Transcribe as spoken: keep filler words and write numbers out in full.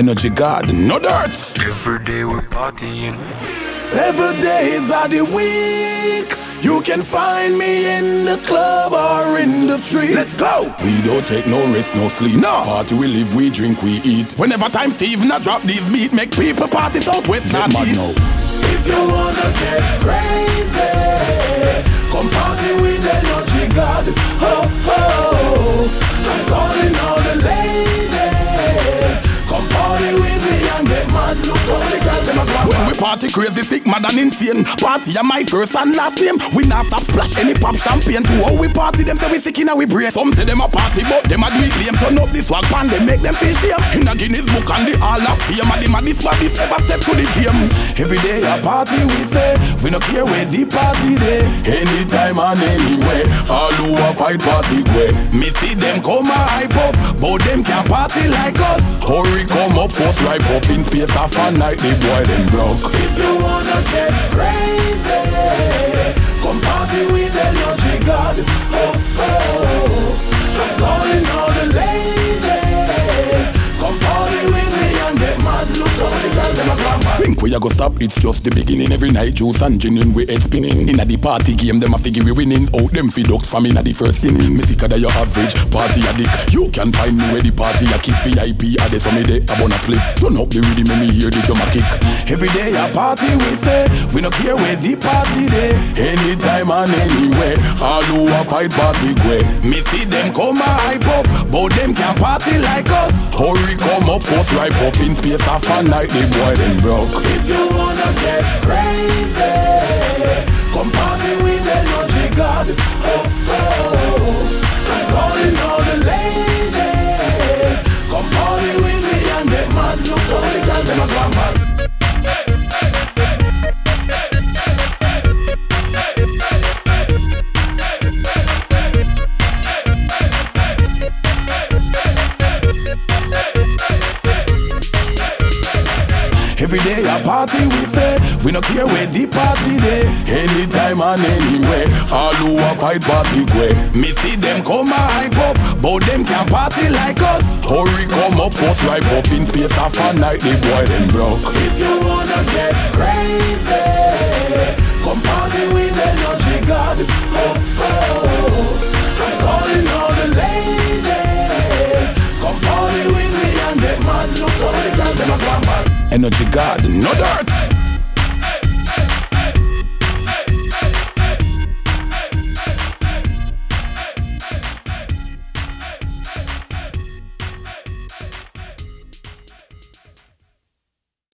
Energy God, no dirt. Every day we partying. Seven days of the week, you can find me in the club or in the street. Let's go. We don't take no rest, no sleep. No. Party we live, we drink, we eat. Whenever time Steve now drop these beat, make people party southwest and east. Now. If you wanna get crazy, come party with Energy God. Oh, oh, I'm calling all the ladies. Come party with me and get mad. Look how the girls them a go. When we party crazy, sick, mad and insane. Party are my first and last name. We not stop splash any pop champagne. To how we party, them say we sick in a we brace. Some say them a party, but them a do it lame. Turn up this swag pan, they make them feel shame. In a Guinness book and the Hall of Fame. And them a this but this ever step to the game. Every day a party we say, we no care where the party day. Anytime and anywhere, all who a fight party way. Me see them come a hype up, but them can't party like us. Hurry come up, force right up in space a fun night, the boy them broke. If you wanna get crazy, come party with Energy God. Oh, oh, I'm calling all the ladies. Come party with me and get mad. Look how the girls them a grandma. Think we a go stop, it's just the beginning. Every night juice and gin we head spinning. Inna the party game, them a figure we winning. Out them feed ducks from inna the first inning. Me sicker than your average party addict. You can find me where the party a keep V I P. A day for me day a bonus flip. Turn up the rhythm, make me hear the drum a kick. Every day a party we say, we no care where the party day. Anytime and anywhere, all who a fight party way. Me see them come a hype up, but them can't party like us. Hurry come up, force right up in space a fun night, the boy them broke. If you wanna get crazy, come party with Energy God. Oh, oh, I'm calling all the ladies. Come party with me and get mad. Look how the girls them a go mad. Every day a party we say, we no care where the party day. Anytime and anywhere, all who a fight party way. Me see them come a hype up, but them can't party like us. Hurry come up, force right up in space a fun night, the boy them broke. If you wanna get crazy, come party with Energy God. Oh, oh, I'm calling all the ladies. Come party with me and get mad. Look how the girls them a go mad. Energy God, no dirt.